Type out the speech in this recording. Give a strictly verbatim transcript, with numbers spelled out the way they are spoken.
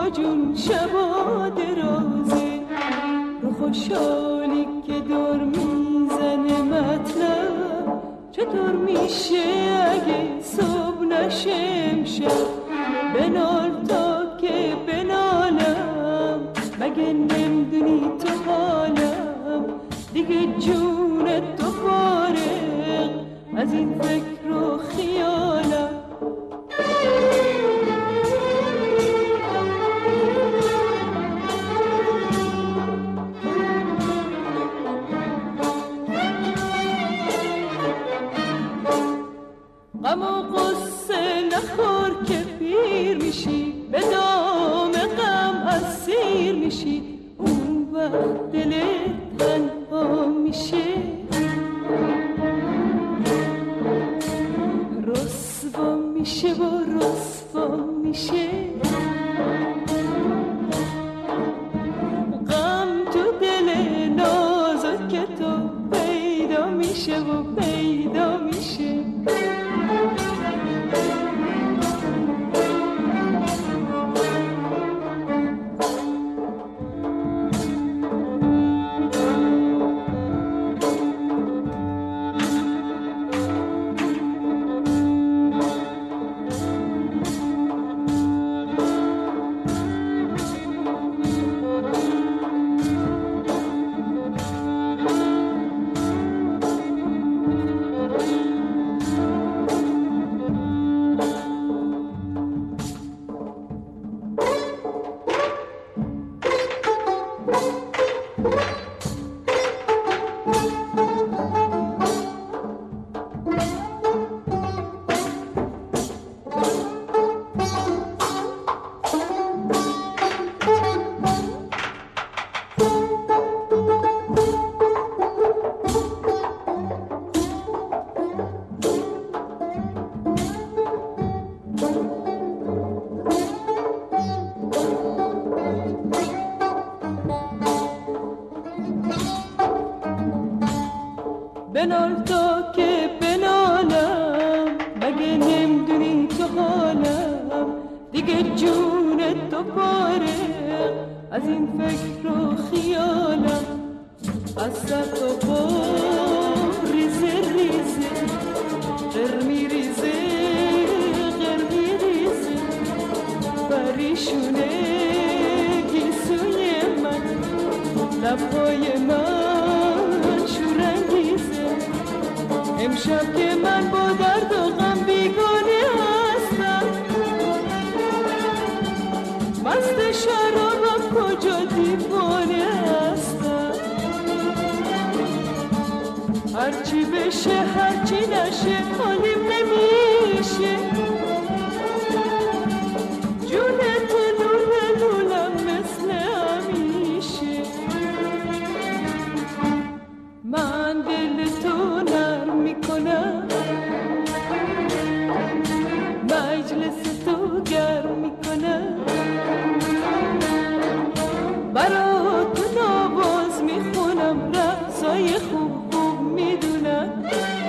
بابا جون شبا درازه، رو خوشحالی که دور میزنه مطلب، چطور میشه اگه صبح نشه امشب؟ بنال تا که بنالم، مگه نمیدونی تو حالم دیگه جونت تو فارغ از این فکر و خیالم. غم و قصه نخور که پیر میشی، به دام غم اسیر میشی، اون وقت دلت تنها میشه، رسوا میشه و رسوا میشه. غم تو دل نازک تو پیدا میشه و پیدا میشه. بنال تا که بنالم، مگه نمیدونی تو حالم دیگه جون تو فارغ از این فکر و خیالم. از سر تو بار ریزه ریزه قرمی ریزه قرمی ریزه، پریشونه گیسوی من، لبهای من شورانگیزه. امشب که من با درد و غم بیگانه هستم، مست شرابم کجا دیوانه هستم. هرچی بشه هرچی نشه حالیم نمیشه، جون تلول لولم مثل همیشه. من دل تو نرم میکنم، مجلس تو گرم میکنم، برا تو نواز میخونم، رقصای خوب خوب میدونم.